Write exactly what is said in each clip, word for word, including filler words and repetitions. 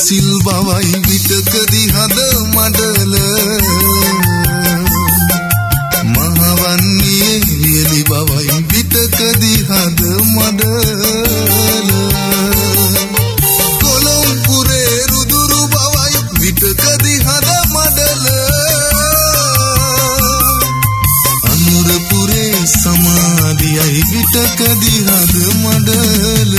සිසිල් බවයි විතකදී හද මඩල මහවන්නේ වියලි බවයි විතකදී හද මඩල කොළඹුරේ රුදුරු බවයි විතකදී හද මඩල අනුරපුරේ සමාධියයි විතකදී හද මඩල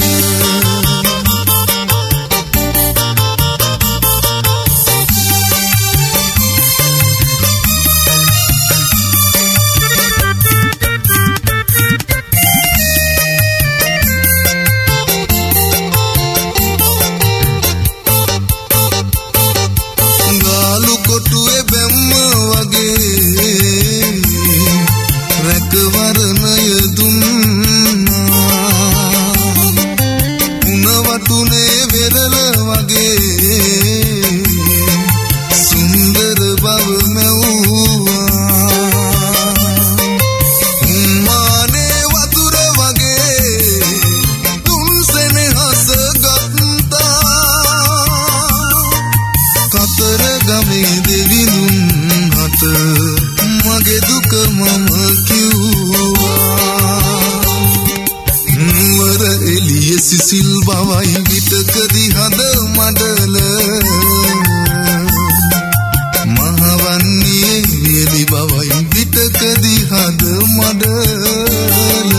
මගේ දුක මම කිව්වා නුවර එළිය සිසිල් බවයි විතකදී හද මඩල මහවන්නේ වියලි බවයි විතකදී හද මඩල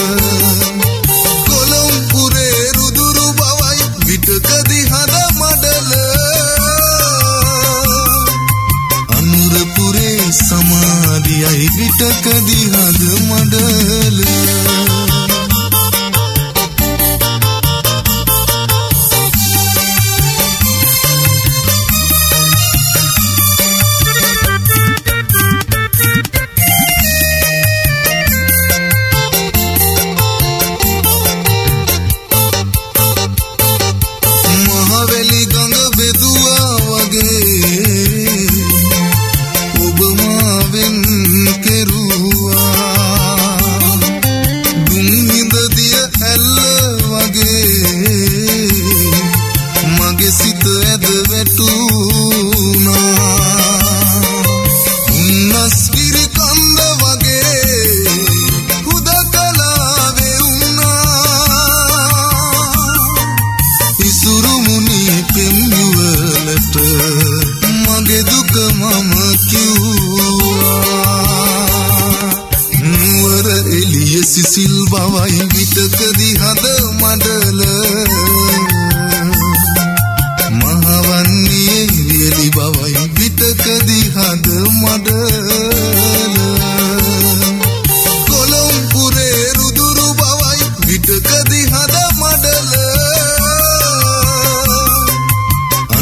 කොළඹුරේ රුදුරු බවයි විතකදී හද මඩල සමාධියයි විතකදී හද මඩල මහවැලි ගඟ බෙදුවා වගේ ඔබ මාවෙන් කෙරුවා දුම් හිඳ දිය ඇල්ල වගේ මගේ සිත ඇද වැටුණා උන්නස්ගිරි කන්ද වගේ හුදකලාවේ වුණා ඉසුරු මුනි පෙම් යුවලට මගේ දුක මම නුවර එළිය සිසිල් බවයි විතකදී හද මඩල මහවන්නේ වියලි බවයි විතකදී හද මඩල කොළඹුරේ රුදුරු බවයි විතකදී හද මඩල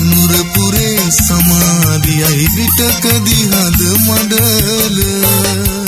අනුරපුරේ සමාධියයි විතකදී හද මඩල